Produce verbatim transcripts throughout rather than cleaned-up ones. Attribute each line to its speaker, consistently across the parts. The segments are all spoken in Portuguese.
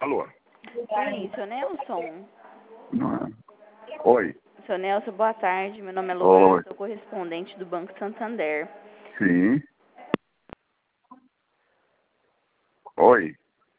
Speaker 1: Alô?
Speaker 2: Oi, seu Nelson?
Speaker 1: Não é. Oi.
Speaker 2: Seu Nelson, boa tarde. Meu nome é
Speaker 1: Oi.
Speaker 2: Luana, sou correspondente do Banco Santander.
Speaker 1: Sim. Oi.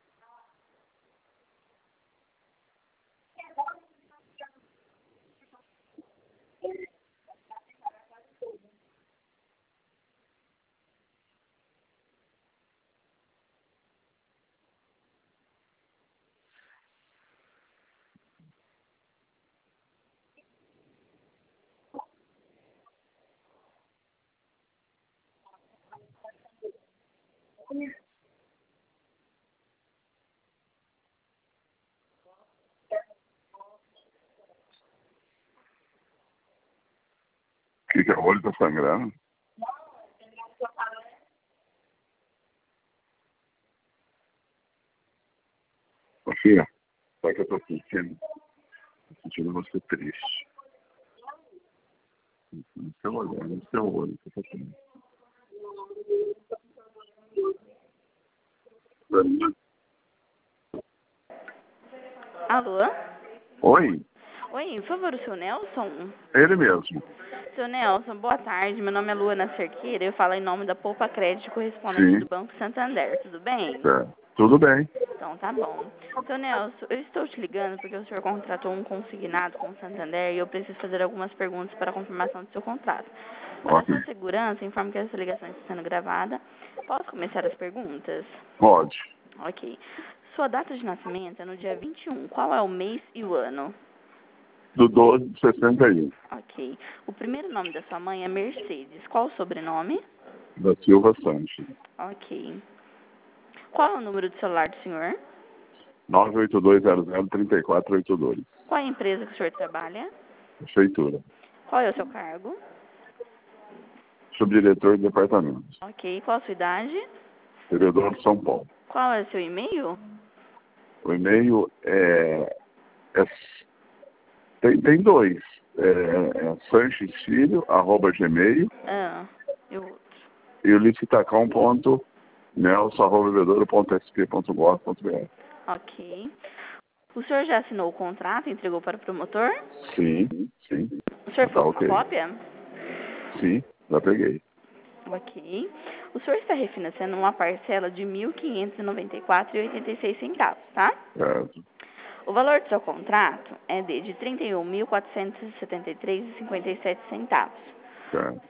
Speaker 1: O que, que é? O olho tá sangrando? Ô, filha, sabe que eu tô sentindo? Tô sentindo você triste. No seu olhar, no seu olho, que eu tô sentindo.
Speaker 2: Alô?
Speaker 1: Oi.
Speaker 2: Oi, por favor, o seu Nelson?
Speaker 1: Ele mesmo.
Speaker 2: Seu Nelson, boa tarde. Meu nome é Luana Cerqueira. Eu falo em nome da Poupa Crédito, correspondente
Speaker 1: Sim.
Speaker 2: do Banco Santander. Tudo bem?
Speaker 1: É. Tudo bem.
Speaker 2: Então, tá bom. Seu Nelson, eu estou te ligando porque o senhor contratou um consignado com o Santander e eu preciso fazer algumas perguntas para a confirmação do seu contrato. Para a
Speaker 1: Ok.
Speaker 2: sua segurança, informo que essa ligação está sendo gravada. Posso começar as perguntas?
Speaker 1: Pode.
Speaker 2: Ok. Sua data de nascimento é no dia vinte e um. Qual é o mês e o ano?
Speaker 1: Do doze de sessenta e um.
Speaker 2: Ok. O primeiro nome da sua mãe é Mercedes. Qual o sobrenome?
Speaker 1: Da Silva Sanches.
Speaker 2: Ok. Qual é o número do celular do senhor?
Speaker 1: nove oito dois zero zero três quatro oito dois.
Speaker 2: Qual é a empresa que o senhor trabalha?
Speaker 1: Prefeitura.
Speaker 2: Qual é o seu cargo?
Speaker 1: Subdiretor de departamento.
Speaker 2: Ok. Qual a sua idade?
Speaker 1: Vereador de São Paulo.
Speaker 2: Qual é o seu e-mail?
Speaker 1: O e-mail é... é tem, tem dois. É, é sanchesfilho, arroba gmail,
Speaker 2: Ah, eu...
Speaker 1: e o licitacão ponto nelson arroba bebedouro ponto s p ponto gov ponto b r.
Speaker 2: Ok. O senhor já assinou o contrato e entregou para o promotor?
Speaker 1: Sim, sim.
Speaker 2: O senhor
Speaker 1: Tá
Speaker 2: fez uma
Speaker 1: ok.
Speaker 2: cópia?
Speaker 1: Sim, já peguei.
Speaker 2: Ok. O senhor está refinanciando uma parcela de mil quinhentos e noventa e quatro reais e oitenta e seis centavos, tá?
Speaker 1: Certo,
Speaker 2: O valor do seu contrato é de, de trinta e um mil quatrocentos e setenta e três reais e cinquenta e sete centavos.
Speaker 1: certo.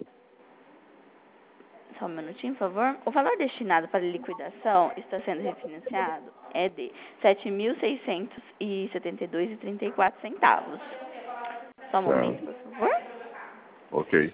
Speaker 2: Só um minutinho, por favor. O valor destinado para liquidação está sendo refinanciado é de sete mil seiscentos e setenta e dois reais e trinta e quatro centavos. Só um momento,
Speaker 1: Certo.
Speaker 2: por favor.
Speaker 1: Ok.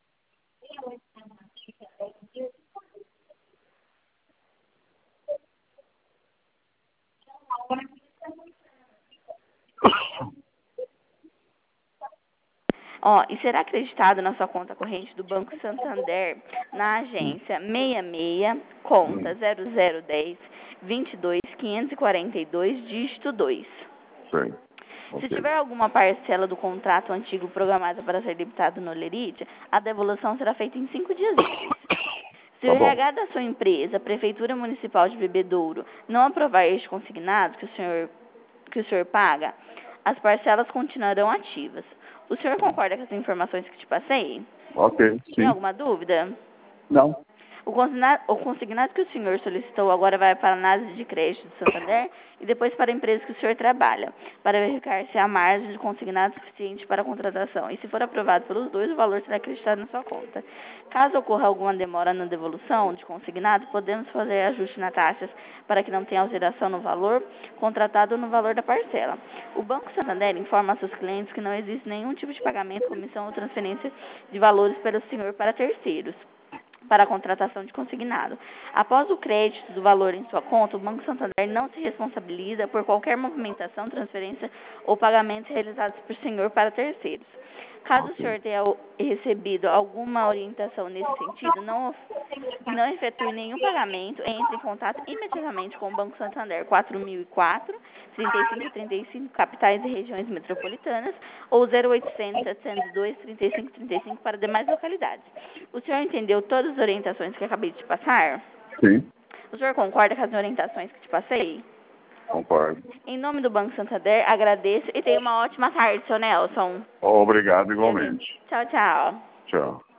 Speaker 2: Ó, e será acreditado na sua conta corrente do Banco Santander na agência seis seis, conta zero zero um zero, vinte e dois, quinhentos e quarenta e dois, dígito dois.
Speaker 1: Sim.
Speaker 2: Se
Speaker 1: Ok.
Speaker 2: tiver alguma parcela do contrato antigo programada para ser debitado no Lerite, a devolução será feita em cinco dias úteis. Se o
Speaker 1: Tá bom.
Speaker 2: R H da sua empresa, Prefeitura Municipal de Bebedouro, não aprovar este consignado que o senhor, que o senhor paga, as parcelas continuarão ativas. O senhor concorda com as informações que te passei?
Speaker 1: Ok,
Speaker 2: Tem
Speaker 1: sim.
Speaker 2: alguma dúvida?
Speaker 1: Não.
Speaker 2: O consignado, o consignado que o senhor solicitou agora vai para a análise de crédito do Santander e depois para a empresa que o senhor trabalha, para verificar se há margem de consignado suficiente para a contratação. E se for aprovado pelos dois, o valor será acreditado na sua conta. Caso ocorra alguma demora na devolução de consignado, podemos fazer ajuste na taxas para que não tenha alteração no valor contratado ou no valor da parcela. O Banco Santander informa a seus clientes que não existe nenhum tipo de pagamento, comissão ou transferência de valores pelo senhor para terceiros para a contratação de consignado. Após o crédito do valor em sua conta, o Banco Santander não se responsabiliza por qualquer movimentação, transferência ou pagamentos realizados por senhor para terceiros. Caso o
Speaker 1: Ok.
Speaker 2: senhor tenha recebido alguma orientação nesse sentido, não, não efetue nenhum pagamento, entre em contato imediatamente com o Banco Santander quatro mil e quatro, trinta e cinco trinta e cinco, capitais e regiões metropolitanas, ou zero oitocentos, setecentos e dois, trinta e cinco trinta e cinco para demais localidades. O senhor entendeu todas as orientações que acabei de te passar?
Speaker 1: Sim.
Speaker 2: O senhor concorda com as orientações que te passei?
Speaker 1: Concordo.
Speaker 2: Em nome do Banco Santander, agradeço e tenha uma ótima tarde, seu Nelson.
Speaker 1: Obrigado igualmente.
Speaker 2: Tchau, tchau.
Speaker 1: Tchau.